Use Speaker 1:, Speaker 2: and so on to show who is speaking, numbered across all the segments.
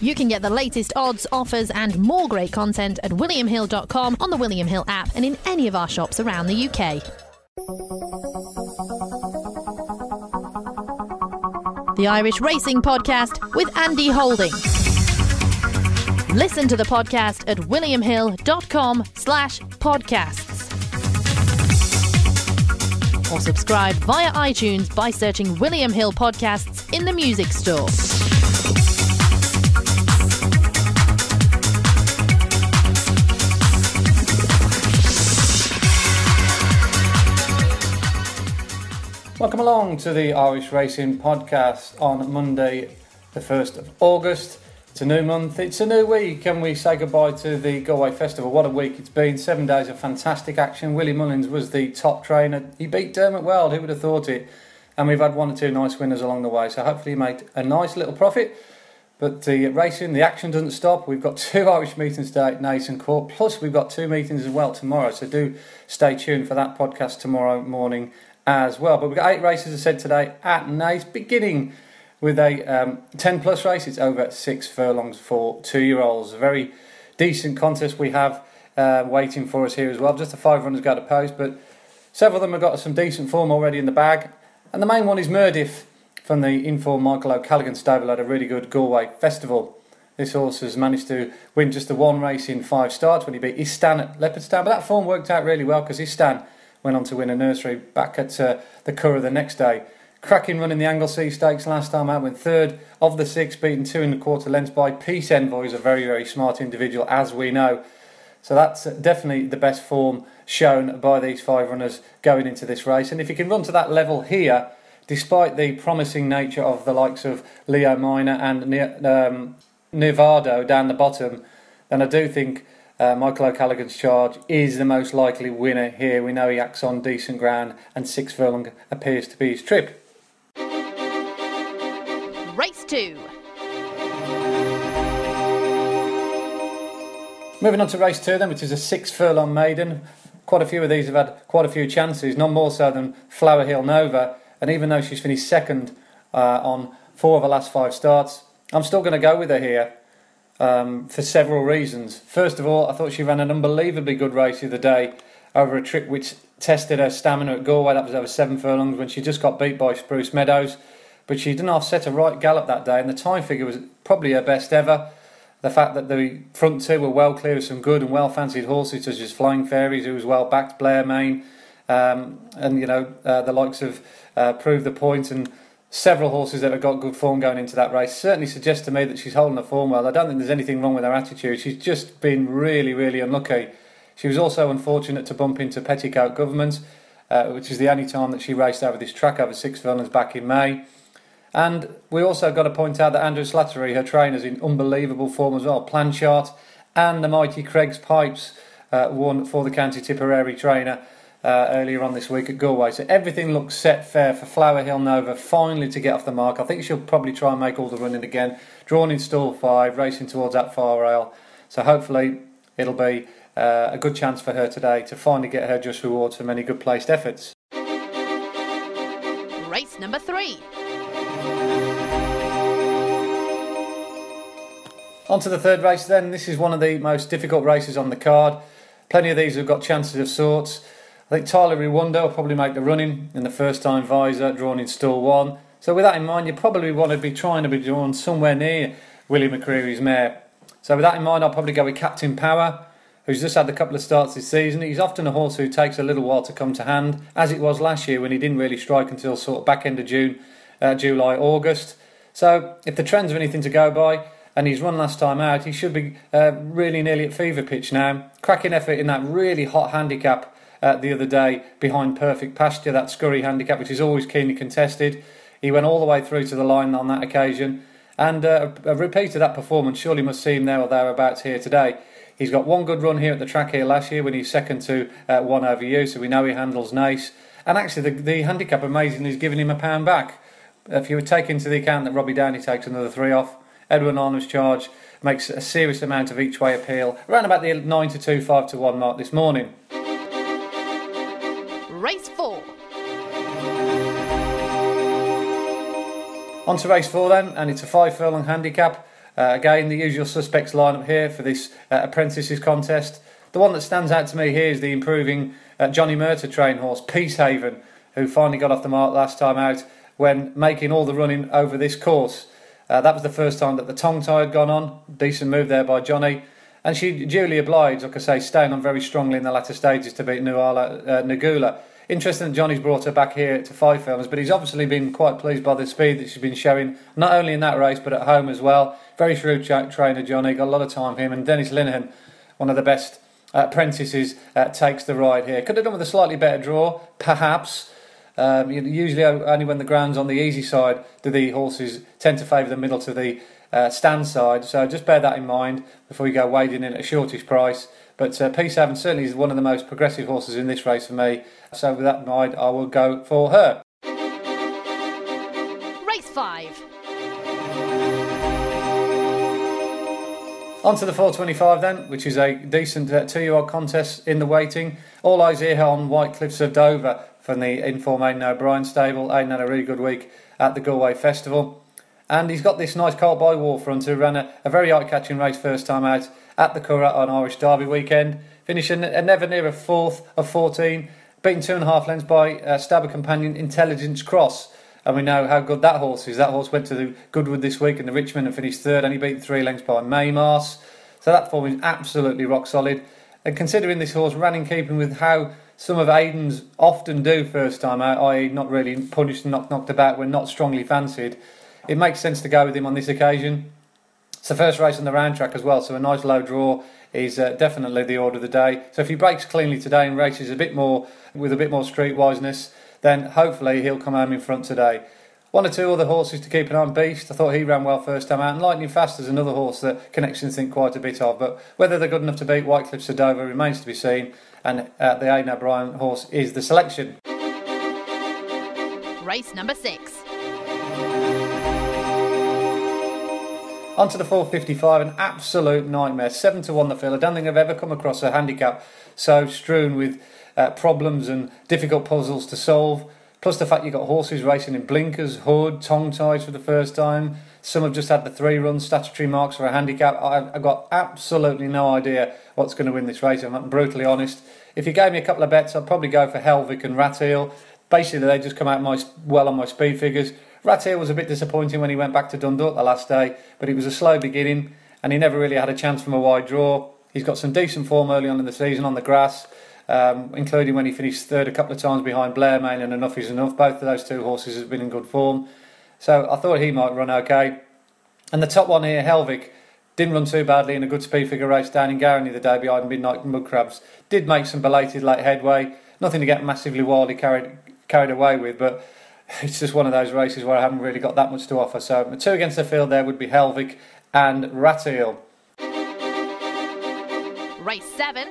Speaker 1: You can get the latest odds, offers and more great content at williamhill.com, on the William Hill app and in any of our shops around the UK. The Irish Racing Podcast with Andy Holding. Listen to the podcast at williamhill.com/podcasts. Or subscribe via iTunes by searching William Hill Podcasts in the music store.
Speaker 2: Welcome along to the Irish Racing Podcast on Monday, the 1st of August. It's a new month, it's a new week, and we say goodbye to the Galway Festival. What a week it's been, 7 days of fantastic action. Willie Mullins was the top trainer. He beat Dermot Weld, who would have thought it? And we've had one or two nice winners along the way, so hopefully he made a nice little profit. But the racing, the action doesn't stop. We've got 2 Irish meetings today at Naas Court, plus we've got 2 meetings as well tomorrow, so do stay tuned for that podcast tomorrow morning as well. But we've got 8 races, as I said, today at Naas, beginning with a 10 plus race. It's over at 6 furlongs for 2-year-olds. A very decent contest we have waiting for us here as well. Just the 5 runners go to post, but several of them have got some decent form already in the bag. And the main one is Murdiff from the Inform Michael O'Callaghan stable. Had a really good Galway Festival. This horse has managed to win just the 1 race in 5 starts when he beat Istan at Leopardstown. But that form worked out really well because Istan went on to win a nursery back at the Curragh the next day. Cracking run in the Anglesey Stakes last time out, went 3rd of the 6, beaten 2 1/4 lengths by Peace Envoy, who's a very, very smart individual, as we know. So that's definitely the best form shown by these 5 runners going into this race. And if you can run to that level here, despite the promising nature of the likes of Leo Minor and Nevado down the bottom, then I do think Michael O'Callaghan's Charge is the most likely winner here. We know he acts on decent ground, and 6 furlong appears to be his trip.
Speaker 1: Race 2.
Speaker 2: Moving on to race 2 then, which is a 6 furlong maiden. Quite a few of these have had quite a few chances, none more so than Flower Hill Nova. And even though she's finished 2nd on 4 of her last 5 starts, I'm still going to go with her here. For several reasons. First of all, I thought she ran an unbelievably good race the other day over a trip which tested her stamina at Galway. That was over 7 furlongs when she just got beat by Spruce Meadows. But she didn't offset a right gallop that day, and the time figure was probably her best ever. The fact that the front 2 were well clear of some good and well fancied horses such as Flying Fairies, who was well backed, Blair Main, and the likes of Prove the Point and several horses that have got good form going into that race certainly suggests to me that she's holding her form well. I don't think there's anything wrong with her attitude. She's just been really, really unlucky. She was also unfortunate to bump into Petticoat Government, which is the only time that she raced over this track over 6 furlongs back in May. And we also got to point out that Andrew Slattery, her trainer's in unbelievable form as well. Planchart and the mighty Craig's Pipes won for the County Tipperary trainer earlier on this week at Galway. So everything looks set fair for Flower Hill Nova finally to get off the mark. I think she'll probably try and make all the running again. Drawn in stall 5, racing towards that far rail. So hopefully it'll be a good chance for her today to finally get her just rewards for many good placed efforts.
Speaker 1: Race number 3.
Speaker 2: On to the 3rd race then. This is one of the most difficult races on the card. Plenty of these have got chances of sorts. I think Tyler Rwanda will probably make the running in the first time visor, drawn in stall 1. So with that in mind, you probably want to be trying to be drawn somewhere near Willie McCreary's mare. So with that in mind, I'll probably go with Captain Power, who's just had a couple of starts this season. He's often a horse who takes a little while to come to hand, as it was last year when he didn't really strike until sort of back end of June, July, August. So if the trends are anything to go by, and he's run last time out, he should be really nearly at fever pitch now. Cracking effort in that really hot handicap the other day behind Perfect Pasture, that scurry handicap, which is always keenly contested. He went all the way through to the line on that occasion, and a repeat of that performance surely must see him there or thereabouts here today. He's got one good run here at the track here last year when he's 2nd to 1 over you, so we know he handles Naas. And actually the handicap amazingly is giving him a £1 back. If you would take into the account that Robbie Downey takes another 3 off, Edwin Arnold's Charge makes a serious amount of each way appeal, around about the 9 to 2, 5 to 1 mark this morning.
Speaker 1: Race 4.
Speaker 2: On to race 4 then, and it's a 5 furlong handicap. Again, the usual suspects lineup here for this apprentices contest. The one that stands out to me here is the improving Johnny Murtagh trained horse, Peacehaven, who finally got off the mark last time out when making all the running over this course. That was the first time that the tongue tie had gone on. Decent move there by Johnny. And she duly obliged, like I say, staying on very strongly in the latter stages to beat Nagula. Interesting that Johnny's brought her back here to Five Furlongs, but he's obviously been quite pleased by the speed that she's been showing, not only in that race but at home as well. Very shrewd trainer, Johnny, got a lot of time for him. And Dennis Linehan, one of the best apprentices, takes the ride here. Could have done with a slightly better draw, perhaps. Usually only when the ground's on the easy side do the horses tend to favour the middle to the stand side, so just bear that in mind before you go wading in at a shortish price. But Peacehaven certainly is one of the most progressive horses in this race for me, so with that in mind I will go for her.
Speaker 1: Race 5.
Speaker 2: On to the 425 then, which is a decent 2-year-old contest in the waiting. All eyes here on White Cliffs of Dover from the Inform Aidan O'Brien stable. Aidan had a really good week at the Galway Festival. And he's got this nice colt by Warfront, who ran a very eye-catching race first time out at the Curragh on Irish Derby weekend, finishing never near a fourth of 14, beaten 2.5 lengths by stabber companion Intelligence Cross. And we know how good that horse is. That horse went to the Goodwood this week in the Richmond and finished third, and he beat 3 lengths by Maymars. So that form is absolutely rock solid. And considering this horse ran in keeping with how some of Aidan's often do first time out, i.e. not really punished and knocked about when not strongly fancied, it makes sense to go with him on this occasion. It's the first race on the round track as well, so a nice low draw is definitely the order of the day. So if he breaks cleanly today and races a bit more with a bit more streetwiseness, then hopefully he'll come home in front today. One or two other horses to keep an eye on. Beast, I thought he ran well first time out, and Lightning Fast is another horse that connections think quite a bit of, but whether they're good enough to beat White Cliffs of Dover remains to be seen, and the Aidan O'Brien horse is the selection.
Speaker 1: Race number 6.
Speaker 2: On to the 455, an absolute nightmare. 7-1 the field. I don't think I've ever come across a handicap so strewn with problems and difficult puzzles to solve. Plus the fact you've got horses racing in blinkers, hood, tongue ties for the first time. Some have just had the 3-run statutory marks for a handicap. I've got absolutely no idea what's going to win this race, I'm brutally honest. If you gave me a couple of bets, I'd probably go for Helvick and Ratheel. Basically, they just come out well on my speed figures. Ratheel was a bit disappointing when he went back to Dundalk the last day, but it was a slow beginning and he never really had a chance from a wide draw. He's got some decent form early on in the season on the grass, including when he finished third a couple of times behind Blairmain and Enough Is Enough. Both of those two horses have been in good form, so I thought he might run okay. And the top one here, Helvick, didn't run too badly in a good speed figure race down in Garran the day behind Midnight Mudcrabs. Did make some belated late headway, nothing to get massively wildly carried away with, but it's just one of those races where I haven't really got that much to offer. So the two against the field there would be Helvick and Ratheel.
Speaker 1: Race 7.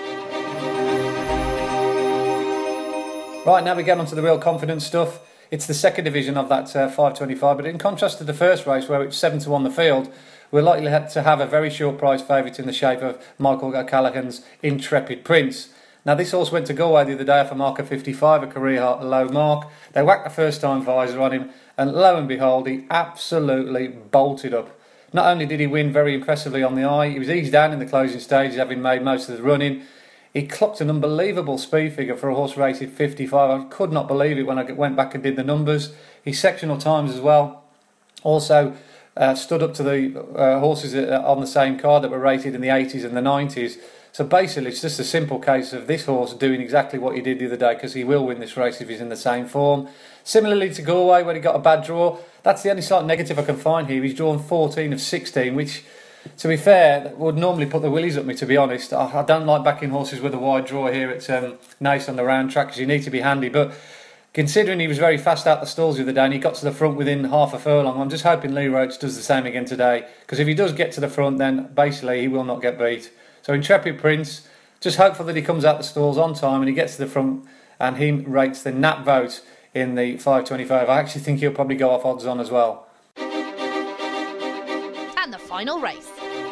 Speaker 2: Right, now we get on to the real confidence stuff. It's the second division of that 525, but in contrast to the first race where it's 7-1 the field, we're likely to have a very short price favourite in the shape of Michael O'Callaghan's Intrepid Prince. Now this horse went to Galway the other day off a mark of 55, a career low mark. They whacked the first time visor on him, and lo and behold, he absolutely bolted up. Not only did he win very impressively on the eye, he was eased down in the closing stages, having made most of the running. He clocked an unbelievable speed figure for a horse rated 55. I could not believe it when I went back and did the numbers. His sectional times as well also stood up to the horses on the same card that were rated in the 80s and the 90s. So basically it's just a simple case of this horse doing exactly what he did the other day, because he will win this race if he's in the same form. Similarly to Galway, where he got a bad draw, that's the only slight negative I can find here. He's drawn 14 of 16, which, to be fair, would normally put the willies up me, to be honest. I don't like backing horses with a wide draw here at Naas on the round track, because you need to be handy. But considering he was very fast out the stalls the other day and he got to the front within half a furlong, I'm just hoping Lee Roach does the same again today, because if he does get to the front, then basically he will not get beat. So Intrepid Prince, just hopeful that he comes out the stalls on time and he gets to the front and he rates the Nat vote in the 525. I actually think he'll probably go off odds on as well.
Speaker 1: And the final race.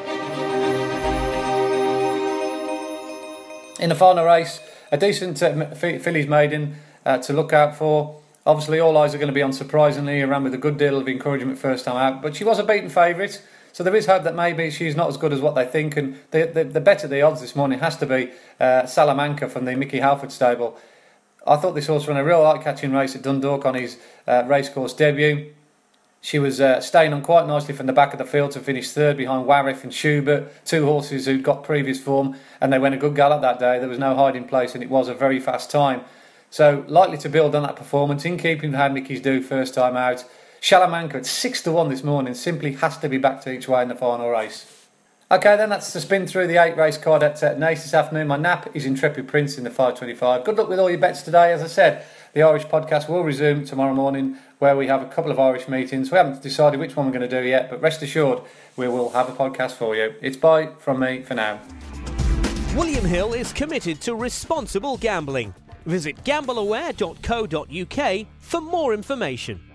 Speaker 2: In the final race, a decent fillies maiden to look out for. Obviously all eyes are going to be on Surprisingly. He ran with a good deal of encouragement first time out, but she was a beaten favourite. So there is hope that maybe she's not as good as what they think. And the bet at the odds this morning has to be Salamanca from the Mickey Halford stable. I thought this horse ran a real eye-catching race at Dundalk on his racecourse debut. She was staying on quite nicely from the back of the field to finish third behind Warif and Schubert, two horses who'd got previous form, and they went a good gallop that day. There was no hiding place, and it was a very fast time. So likely to build on that performance, in keeping with how Mickey's do first time out. Salamanca at 6-1 this morning simply has to be back to each way in the final race. Okay, then that's the spin through the 8 race card at Naas this afternoon. My nap is Intrepid Prince in the 525. Good luck with all your bets today. As I said, the Irish podcast will resume tomorrow morning, where we have a couple of Irish meetings. We haven't decided which one we're going to do yet, but rest assured we will have a podcast for you. It's bye from me for now.
Speaker 3: William Hill is committed to responsible gambling. Visit gambleaware.co.uk for more information.